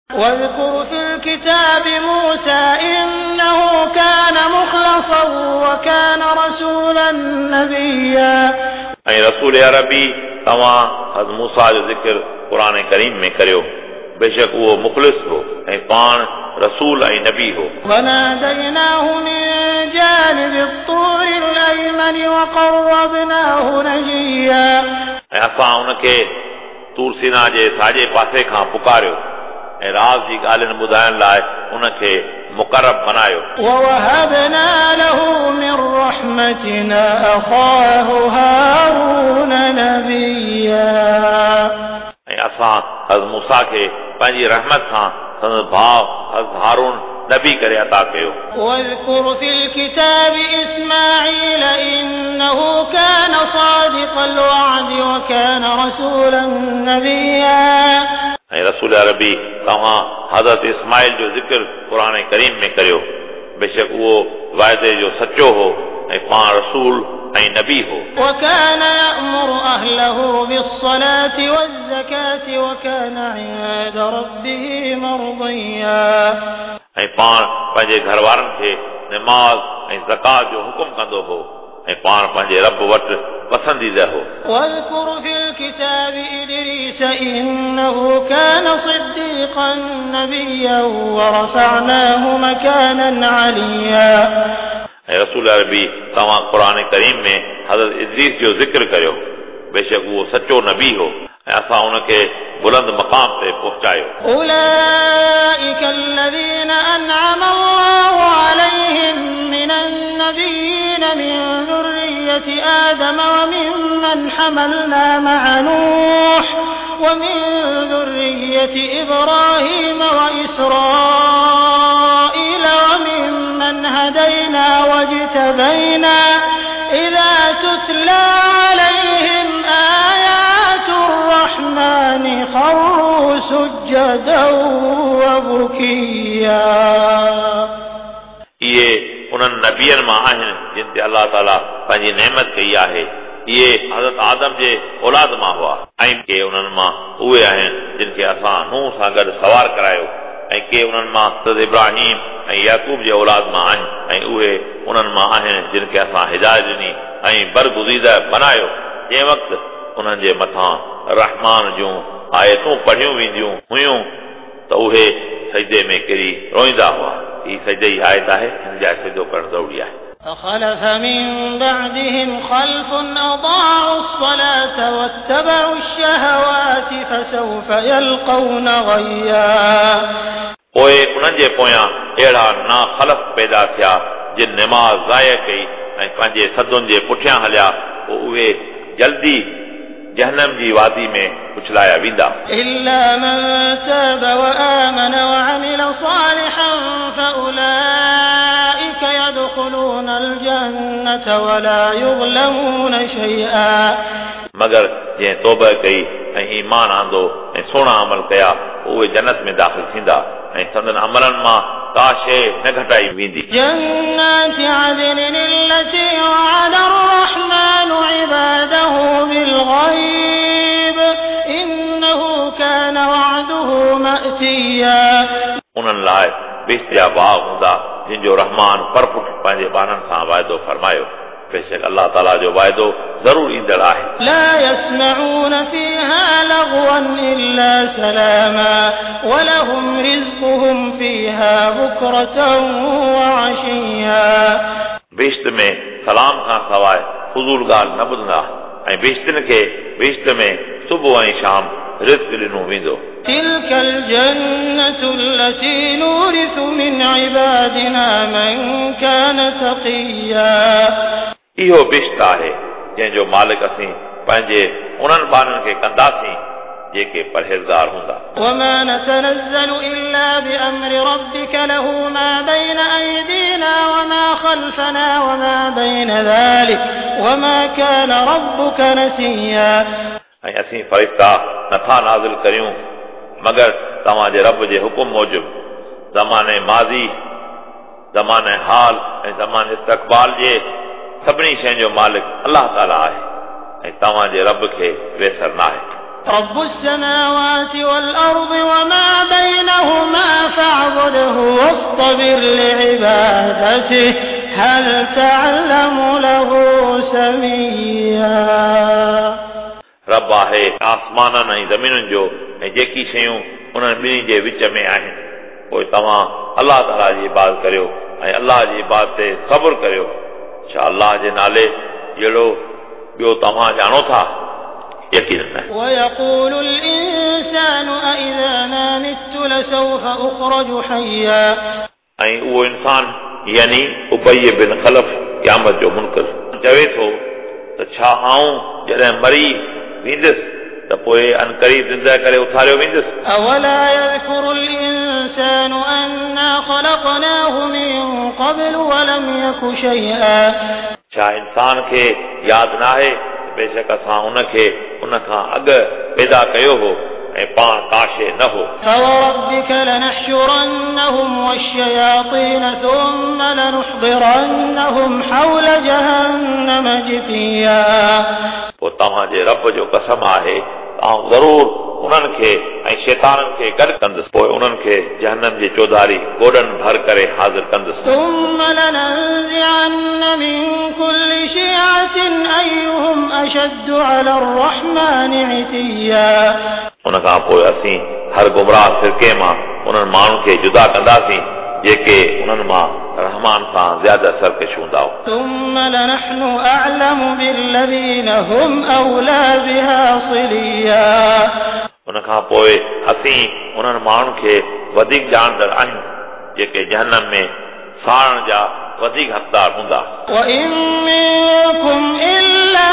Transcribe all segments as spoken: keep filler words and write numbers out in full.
واذكر في الكتاب موسى إنه كان مخلصا وكان رسولا نبيا ऐं रसूल अरबी तव्हां हज़रत मूसा जो ज़िक्र क़ुरान करीम में करियो बेशक उहो मुख़लिस हो ऐं पाण रसूल ऐं नबी हो وناديناه من جانب الطور الأيمن وقربناه نجيا ऐं असां उनखे तूर सीना जे साॼे पासे खां पुकारियो ऐं राज़ जी ॻाल्हियुनि ॿुधाइण लाइ उनखे मुक़रब बनायो ووهبنا له من رحمتنا أخاه هارون نبيا ऐं असां हज़रत मूसा खे पंहिंजी रहमत सां संदसि भाउ हज़रत हारून नबी करे अता कयो واذكر في الكتاب إسماعيل إنه كان صادق الوعد وكان رسولا نبيا ऐं रसूल अरबी तव्हां हज़रत इस्माइल जो ज़िक्र क़ुरान करीम में करियो बेशक उहो वाइदे जो सचो हो ऐं पाण रसूल ऐं नबी हो وكان يأمر أهله بالصلاة والزكاة وكان عند ربه مرضيا ऐं पाण पंहिंजे घर वारनि खे निमाज़ ऐं ज़कात जो हुकुम कंदो हो ऐं पाण पंहिंजे रब वटि पसंदीदा हो واذكر في الكتاب إدريس إنه كان صديقا نبيا ورفعناه مكانا عليا ऐं रसूल अरबी तव्हां क़ुरान करीम में हज़रत इदरीस जो ज़िक्र करियो बेशक उहो सचो नबी हो ऐं असां उनखे बुलंद मक़ाम ते पहुचायो أولئك الذين أنعم الله عليهم من النبيين من ذرية آدم وممن حملنا مع نوح ومن ذرية إبراهيم وإسرائيل وممن هدينا واجتبينا إذا تتلى عليهم آيات الرحمن خروا سجدا وبكيا इहे उन्हनि नबियनि मां आहिनि जिन ते अलाह ताला पंहिंजी नेमत कई आहे इहे हज़रत आदम जे औलाद मां हुआ ऐं के उन्हनि मां उहे आहिनि जिन खे असां नूह सां गॾु सवार करायो ऐं के उन्हनि मां हज़रत इब्राहिम ऐं याकूब जे औलाद मां आहिनि ऐं उहे उन्हनि मां आहिनि जिन खे असां हिदायत ॾिनी ऐं बरगुज़ीदा बनायो जंहिं वक़्तु उन्हनि जे मथां रहमान जूं आयतूं पढ़ियूं वेंदियूं हुयूं त उहे सजदे में किरी रोईंदा हुआ ही सजदे जी आयत आहे हिन जा सजदो करणु ज़रूरी आहे فخلف من بعدهم خلف أضاعوا الصلاة واتبعوا الشهوات فسوف يلقون غيا पोइ उन्हनि जे पोयां अहिड़ा ना ख़लफ़ पैदा थिया जिन निमाज़ ज़ाय कई ऐं पंहिंजे सदुनि जे पुठियां हलिया पोइ उहे जल्दी जहन्नम जी वादी में उछलाया वेंदा إلا من تاب وآمن وعمل صالحا فأولئك يدخلون الجنة ولا يظلمون شيئا मगर जंहिं तौबह कई ऐं ईमान आंदो ऐं सुहिणा अमल कया उहे जन्नत में दाख़िल थींदा ऐं संदनि अमलनि मां का शइ न घटाई वेंदी جنات عدن التي وعد الرحمن عباده بالغيب إنه كان وعده مأتيا उन्हनि लाइ बेशत जा बाग हूंदा जिन जो रहमान परपुट पंहिंजे बाननि सां वाइदो फरमायो बेशक अलाह ताला जो वाइदो ज़रूर ईंदड़ आहे لا يسمعون فيها لغوا إلا سلاما ولهم رزقهم فيها بكرة وعشيا बेशत में सलाम खां सवाइ फुज़ूल ॻाल्हि न ॿुधंदा ऐं बेशतनि खे बेशत में सुबुह ऐं शाम रिज़्क़ ॾिनो वेंदो تلك الجنة التي نورث من عبادنا من كان تقيا इहो बेशत आहे जंहिंजो मालिक असीं पंहिंजे उन्हनि ॿारनि खे कंदासीं जेके परहेज़गार हूंदा وما نتنزل إلا بأمر ربك له ما بين أيدينا وما خلفنا وما بين ذلك وما كان ربك نسيا ऐं असीं फ़रिश्ता नथा नाज़िल करियूं मगर तव्हांजे रब जे हुकुम मूजिबि ज़माने माज़ी ज़माने हाल ऐं ज़माने इस्तक़बाल जे सभिनी शयुनि जो मालिक अलाह ताला आहे ऐं तव्हांजे रब खे वेसर न आहे رب السماوات والأرض وما بينهما فاصطبر لعبادته هل تعلم له سميا रब आहे आसमाननि ऐं ज़मीनुनि जो ऐं जेकी शयूं उन्हनि ॿिन्ही जे विच में आहिनि पोइ तव्हां अलाह ताला जी इबादत करियो ऐं अलाह जी इबादत ते सब्र करियो छा अलाह जे नाले जहिड़ो ॿियो तव्हां ॼाणो था यकीन न ويقول الإنسان أإذا ما مت لسوف أخرج حيا ऐं उहो इंसान यानी उबय बिन खलफ क़यामत जो मुनकर चवे थो त छा आऊं जॾहिं मरी वेंदुसि त पोइ अनकरीब ज़िंदह करे उथारियो वेंदुसि أولا يذكر الإنسان أنا خلقناه من قبل ولم يك شيئا छा इंसान खे यादि न आहे बेशक असां उनखे उन खां अॻु पैदा कयो हो ऐं पाण काशे न हो فوربك لنحشرنهم والشياطين ثم لنحضرنهم حول جهنم جثيا पोइ तव्हांजे रब जो कसम आहे आउं ज़रूर उन्हनि खे ऐं शैताननि खे गॾु कंदुसि पोइ उन्हनि खे जहन्नम जी चौधारी गोॾनि भर करे हाज़िर कंदुसि ثم لننزعن من كل شيعة أيهم أشد على الرحمن عتيا उन खां पोइ असीं हर गुमराह फिरके मां उन्हनि माण्हुनि खे जुदा कंदासीं जेके उन्हनि मां रहमान सां ज़्यादा सरकश हूंदा ثم لنحن أعلم بالذين هم أولى بها صليا उन खां पोइ असीं उन्हनि माण्हुनि खे वधीक ॼाणंदड़ आहियूं जेके जहन्नम में साड़ण जा वधीक हक़दार हूंदा وإن منكم إلا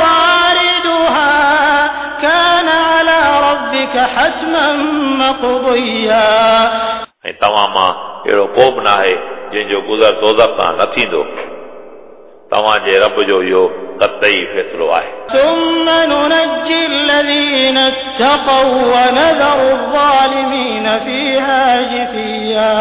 واردها كان على ربك حتما مقضيا ऐं तव्हां मां अहिड़ो को बि न आहे जंहिंजो गुज़र दोज़ख तां न थींदो तव्हांजे रब जो इहो क़तई फ़ैसिलो आहे ثم ننجي الذين اتقوا ونذر الظالمين فيها جثيا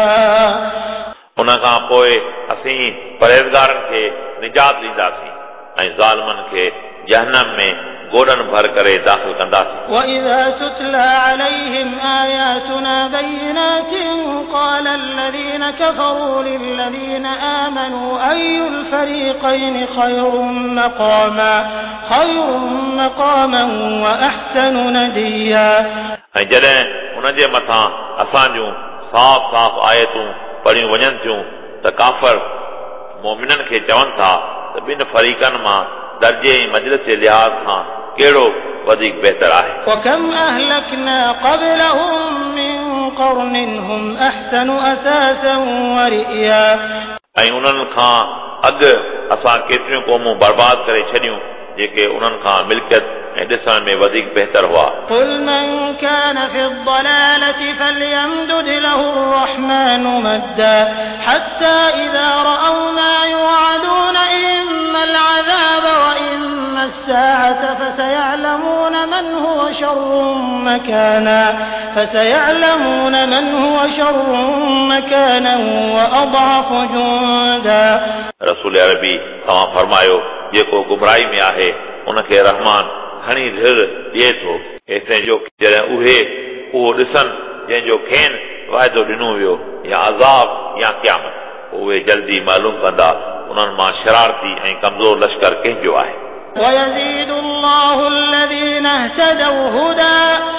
उन खां पोइ असीं परहेज़गारनि खे निजात ॾींदासीं ऐं ज़ालिमनि खे जहन्नम में गोॾनि भर करे दाख़िल कंदासीं وإذا تتلى عليهم آياتنا بينات قال الذين كفروا للذين آمنوا أي الفريقين خير مقاما خير مقاما وأحسن نديا ऐं जॾहिं उन जे मथां असां जूं साफ़ साफ़ आयतूं पढ़ियूं वञनि थियूं त काफ़र मोमिननि खे चवनि था त ॿिनि फरीक़नि मां दर्जे ऐं मजलिस जे लिहाज़ खां कहिड़ो वधीक बहितर आहे وكم أهلكنا قبلهم من قرن هم أحسن أثاثا ورئيا ऐं उन्हनि खां अॻु असां केतिरियूं क़ौमूं बर्बाद करे छॾियूं जेके उन्हनि खां मिल्कियत ऐं ॾिसण में वधीक बहितर हुआ قل من كان في الضلالة فليمدد له الرحمن مدا حتى إذا رأوا ما يوعدون إما العذاب وإما الساعة فسيعلمون من هو شر مكانا فسيعلمون من هو شر مكانا وأضعف جندا रसूल अरबी तव्हां फरमायो जेको गुमराही में आहे उनखे रहमान घणी ढिर ॾिए थो एतिरे जो जॾहिं उहे उहो ॾिसनि जंहिंजो खेनि वाइदो ॾिनो वियो या अज़ाब या क़यामत उहे जल्दी मालूम कंदा उन्हनि मां शरारती ऐं कमज़ोर लश्कर कंहिंजो आहे ويزيد الله الذين اهتدوا هدى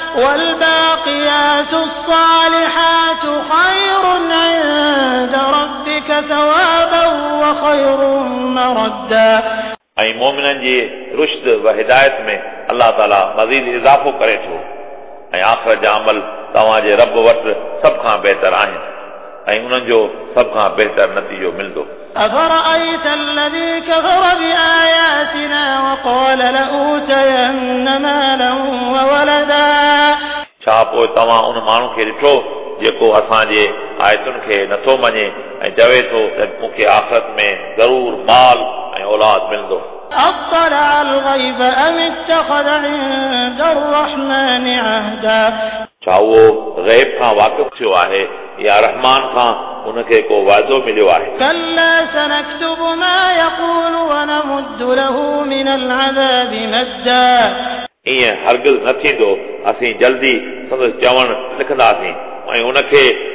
والباقيات الصالحات خير عند ربك ثوابا وخير مردا ऐं मोमिननि जी रुश्द व हिदायत में अलाह ताला मज़ीद इज़ाफ़ो करे थो ऐं आख़िरत जा अमल तव्हांजे रब वटि सभ खां बहितर आहिनि ऐं उन्हनि जो सभ खां बहितर नतीजो मिलंदो أفرأيت الذي كفر بآياتنا وقال لأوتين مالا وولدا छा पोइ तव्हां उन माण्हू खे ॾिठो जेको असांजे आयतुनि खे नथो मञे ऐं चवे थो त मूंखे आख़िरत में ज़रूर माल ऐं औलाद मिलंदो أطلع الغيب أم اتخذ عند الرحمن عهدا छा उहो ग़ैब खां वाक़िफ़ थियो आहे या रहमान खां उनखे को वाइदो मिलियो आहे كلا سنكتب ما يقول ونمد له من العذاب مدا ईअं हरगिज़ न थींदो असीं जल्दी संदसि चवण लिखंदासीं ऐं उनखे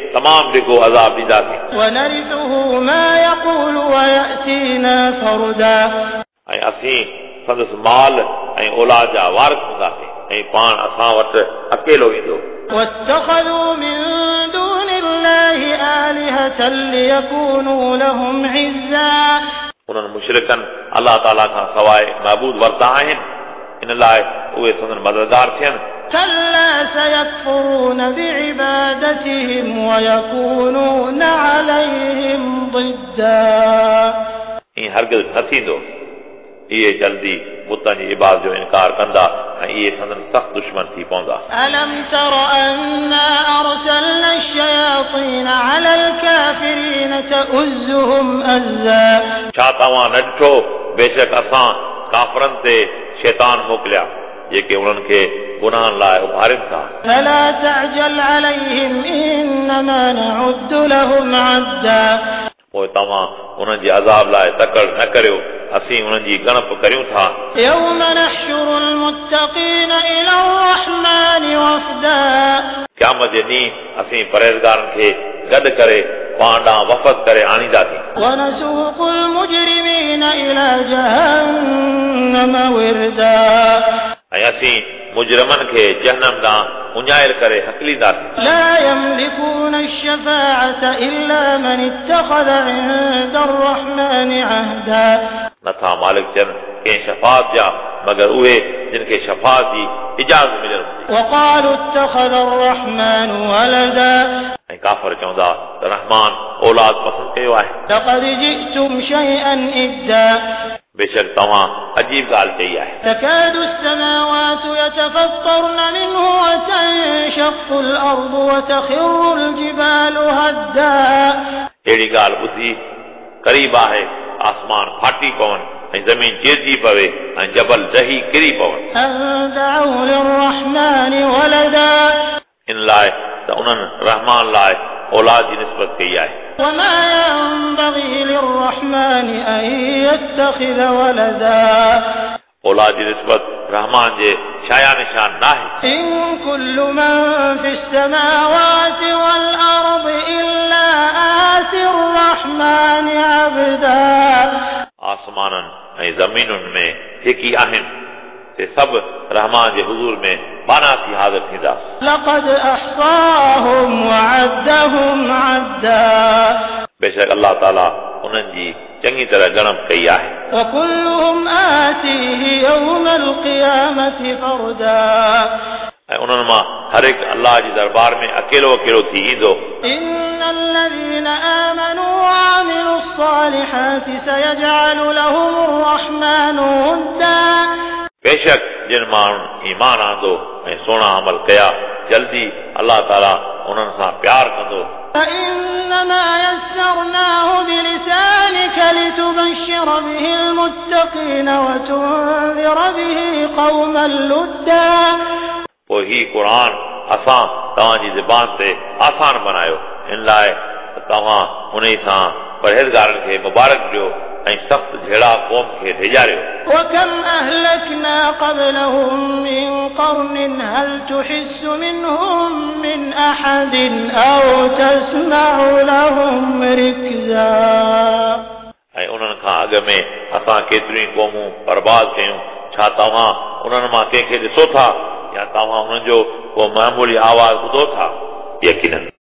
तमाम डिघो अज़ाब ॾींदासीं ونرثه ما يقول ويأتينا فردا ऐं असीं संदसि माल ऐं औलाद जा वारिस हूंदासीं ऐं पाण असां वटि अकेलो ईंदो واتخذوا من دون الله آلهة ليكونوا لهم عزا उन्हनि मुशरिकनि अलाह ताला खां सवाइ महबूद वरिता आहिनि इन लाइ उहे संदन मददगार थियनि كلا سيكفرون بعبادتهم ويكونون عليهم ضدا ईअं हरगिज़ न थींदो इहे जल्दी बुतनि जी इबादत जो इनकार कंदा ऐं इहे संदन सख़्त दुश्मन थी पवंदा ألم تر أنا أرسلنا الشياطين على الكافرين تؤزهم أزا छा तव्हां न ॾिठो बेशक असां काफ़रनि ते शैतान मोकिलिया जेके उन्हनि खे गुनाहनि लाइ उभारिनि था فلا تعجل عليهم إنما نعد لهم عدا पोइ तव्हां उन्हनि जे अज़ाब लाइ तकड़ न करियो असीं उन्हनि जी गणप करियूं था يوم نحشر المتقين إلى الرحمن وفدا क़यामत जे ॾींहुं असीं परहेज़गारनि खे गॾु करे पाण ॾांहुं वफ़द करे आणींदासीं ونسوق المجرمين إلى جهنم وردا ऐं असीं मुजरमनि खे जहन्नम ॾांहुं उञाइल करे हकलींदासीं لا يملكون الشفاعة إلا من اتخذ عند الرحمن عهدا नथा मालिक थियनि कंहिं शफ़ाअत जा मगर उहे जिन खे शफ़ाअत जी इजाज़त मिलियल हूंदी وقالوا اتخذ الرحمन ولدا ऐं काफ़र चवंदा त रहमान औलाद पसंदि कयो आहे لقد جئتم شيئا إدا बेशक तव्हां अजीब ॻाल्हि चई आहे تكاد السماوات يتفطرن منه وتنشق الأرض وتخر الجبال هدا अहिड़ी ॻाल्हि ॿुधी क़रीब आहे आसमान फाटी पवनि ऐं ज़मीन चिरजी पवे ऐं जबल दही किरी पवनि أن دعوا للرحمن ولدا इन लाइ त उन्हनि रहमान लाइ औलाद जी निस्बत कई आहे وما ينبغي للرحمن أن يتخذ ولدا औलाद जी निस्बत रहमान जे शाया निशान न आहे إن كل من في السماوات والأرض إلا آتي الرحمن عبدا आसमाननि ऐं ज़मीनुनि में जेकी आहिनि से सभु रहमान जे हुज़ूर में बाना थी हाज़िर थींदा لقد أحصاهم وعدهم عدا बेशक अल्लाह ताला उन्हनि जी चङी तरह ॻणप कई आहे وكلهم آتيه يوم القيامة فردا ऐं उन्हनि मां हर हिकु अल्लाह जे दरबार में अकेलो अकेलो थी ईंदो إن الذين آمنوا وعملوا الصالحات سيجعل لهم الرحمن ودا बेशक जिन माण्हुनि ईमान आंदो ऐं सुहिणा अमल कया जल्दी अल्लाह ताला उन्हनि सां प्यार कंदो فإنما يسرناه بلسانك لتبشر به المتقين وتنذر به قوما لدا पोइ ही क़ुर असां तव्हांजी ज़बान ते आसान बनायो इन लाइ त तव्हां उन सां परहेज़गारनि खे मुबारक ॾियो ऐं सख़्त जहिड़ा क़ौम खे ढेजारियो وكم أهلكنا قبلهم من قرن هل تحس منهم من أحد أو تسمع لهم ركزا ऐं उन्हनि खां अॻ में असां केतिरियूं क़ौमूं बर्बाद कयूं छा तव्हां उन्हनि मां कंहिंखे ॾिसो था या तव्हां उन्हनि जो को मामूली आवाज़ ॿुधो था यकीनन